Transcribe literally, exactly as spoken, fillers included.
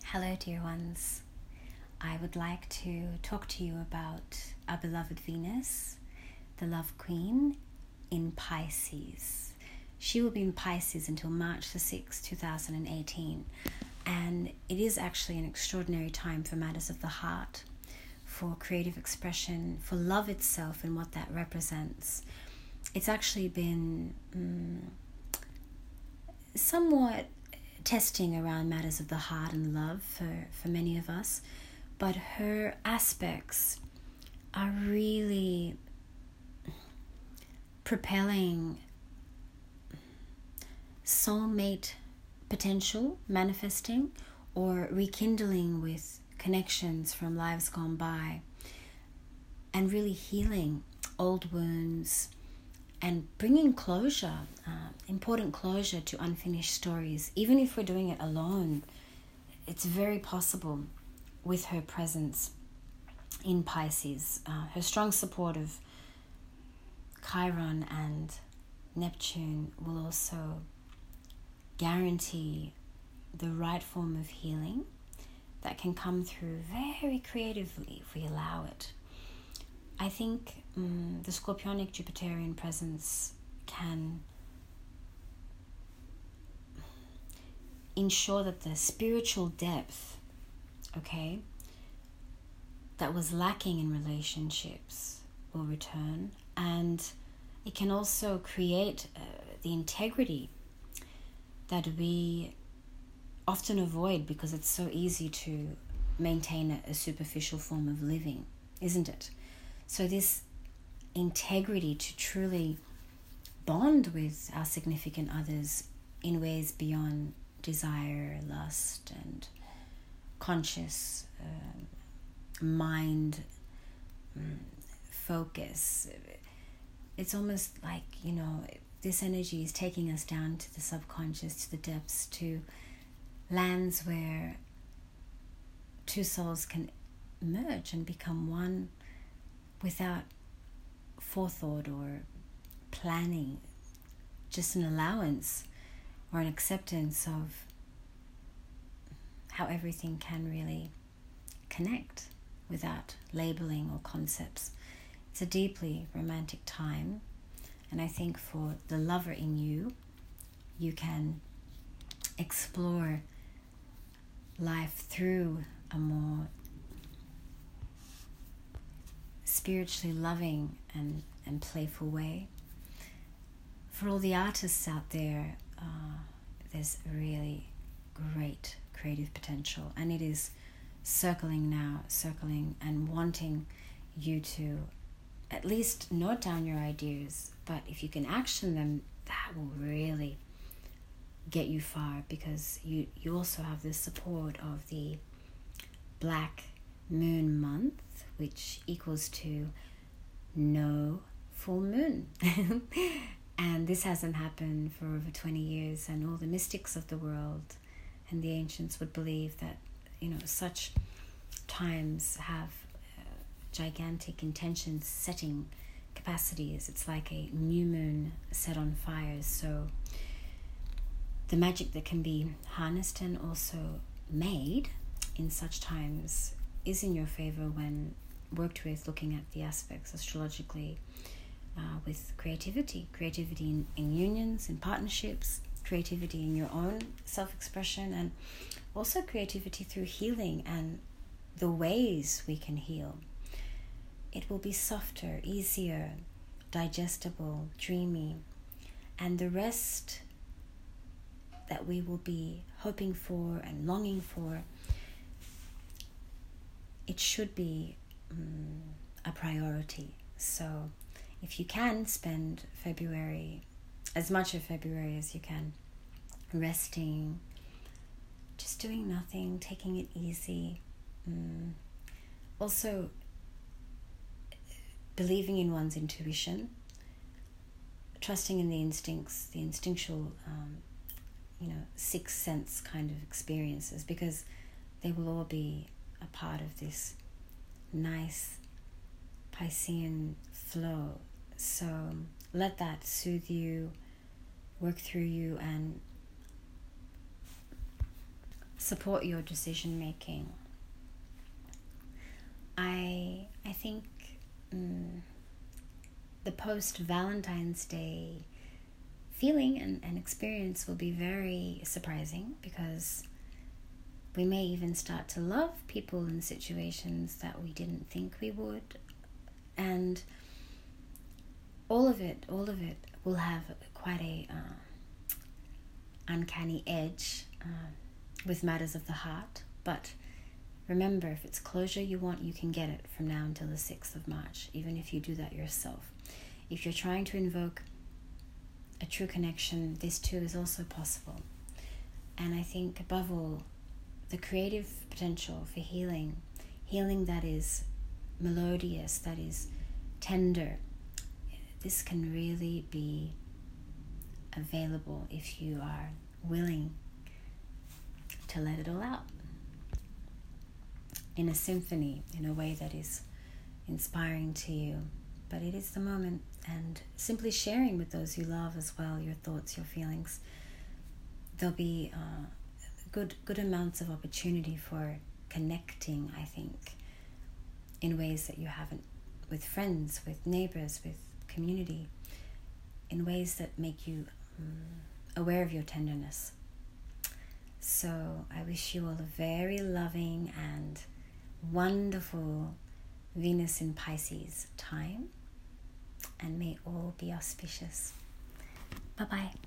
Hello, dear ones. I would like to talk to you about our beloved Venus, the Love Queen, in Pisces. She will be in Pisces until March the sixth, two thousand eighteen. And it is actually an extraordinary time for matters of the heart, for creative expression, for love itself and what that represents. It's actually been um, somewhat testing around matters of the heart and love for, for many of us, but her aspects are really propelling soulmate potential manifesting or rekindling with connections from lives gone by, and really healing old wounds and bringing closure, uh, important closure to unfinished stories. Even if we're doing it alone, it's very possible with her presence in Pisces. Uh, her strong support of Chiron and Neptune will also guarantee the right form of healing that can come through very creatively if we allow it. I think um, the Scorpionic Jupiterian presence can ensure that the spiritual depth, okay, that was lacking in relationships will return, and it can also create uh, the integrity that we often avoid because it's so easy to maintain a, a superficial form of living, isn't it? So this integrity to truly bond with our significant others in ways beyond desire, lust, and conscious uh, mind um, focus. It's almost like, you know, this energy is taking us down to the subconscious, to the depths, to lands where two souls can merge and become one without forethought or planning, just an allowance or an acceptance of how everything can really connect without labeling or concepts. It's a deeply romantic time, and I think for the lover in you, you can explore life through a more spiritually loving and, and playful way. For all the artists out there, uh, there's really great creative potential, and it is circling now, circling and wanting you to at least note down your ideas, but if you can action them, that will really get you far, because you, you also have the support of the Black Moon month, which equals to no full moon. And this hasn't happened for over twenty years, and all the mystics of the world and the ancients would believe that, you know, such times have uh, gigantic intention setting capacities. It's like a new moon set on fire. So the magic that can be harnessed and also made in such times is in your favor when worked with, looking at the aspects astrologically uh, with creativity. Creativity in, in unions, in partnerships, creativity in your own self-expression, and also creativity through healing and the ways we can heal. It will be softer, easier, digestible, dreamy, and the rest that we will be hoping for and longing for, it should be um, a priority. So if you can spend February, as much of February as you can, resting, just doing nothing, taking it easy. Um, also, believing in one's intuition, trusting in the instincts, the instinctual, um, you know, sixth sense kind of experiences, because they will all be a part of this nice Piscean flow. So let that soothe you, work through you, and support your decision making. I I think um, the post Valentine's Day feeling and, and experience will be very surprising, because we may even start to love people in situations that we didn't think we would. And all of it, all of it will have quite a uh, uncanny edge uh, with matters of the heart. But remember, if it's closure you want, you can get it from now until the sixth of March, even if you do that yourself. If you're trying to invoke a true connection, this too is also possible. And I think above all, the creative potential for healing, healing that is melodious, that is tender, this can really be available if you are willing to let it all out in a symphony, in a way that is inspiring to you. But it is the moment, and simply sharing with those you love as well your thoughts, your feelings. There'll be uh, good good amounts of opportunity for connecting, I think, in ways that you haven't, with friends, with neighbors, with community, in ways that make you um, aware of your tenderness. So I wish you all a very loving and wonderful Venus in Pisces time, and may all be auspicious. Bye-bye.